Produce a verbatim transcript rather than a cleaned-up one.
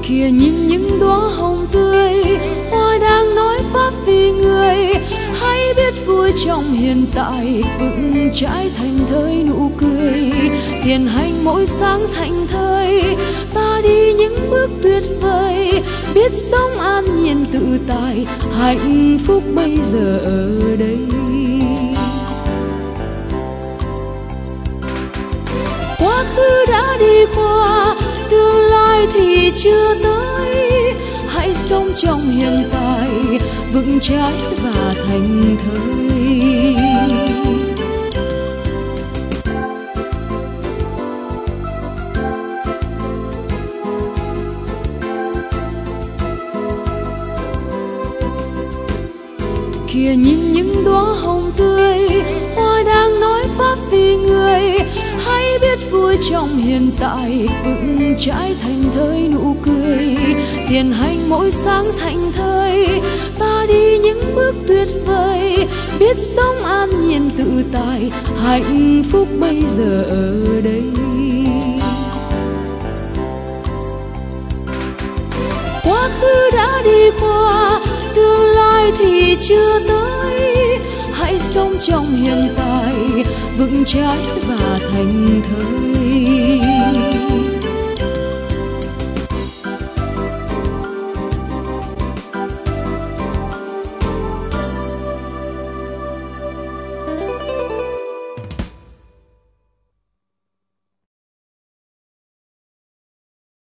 Kìa nhìn những đóa hồng tươi, hoa đang nói pháp vì người. Hãy biết vui trong hiện tại, vững chãi thành thơi nụ cười. Thiền hành mỗi sáng thành thơi, ta đi những bước tuyệt vời. Biết sống an nhiên tự tại, hạnh phúc bây giờ ở đây. Quá khứ đã đi qua, tương lai thì chưa tới. Hãy sống trong hiện tại, vững chãi và thành thơi. Kìa nhìn những đóa hồng tươi, hoa đang nói pháp vì người. Hãy biết vui trong hiện tại, vững chãi thành thơi nụ cười. Thiền hành mỗi sáng thành thơi, ta đi những bước tuyệt vời. Biết sống an nhiên tự tại, hạnh phúc bây giờ ở đây. Quá khứ đã đi qua, tương lai thì chưa tới. Hãy sống trong hiện tại, vững chãi và thành thơi.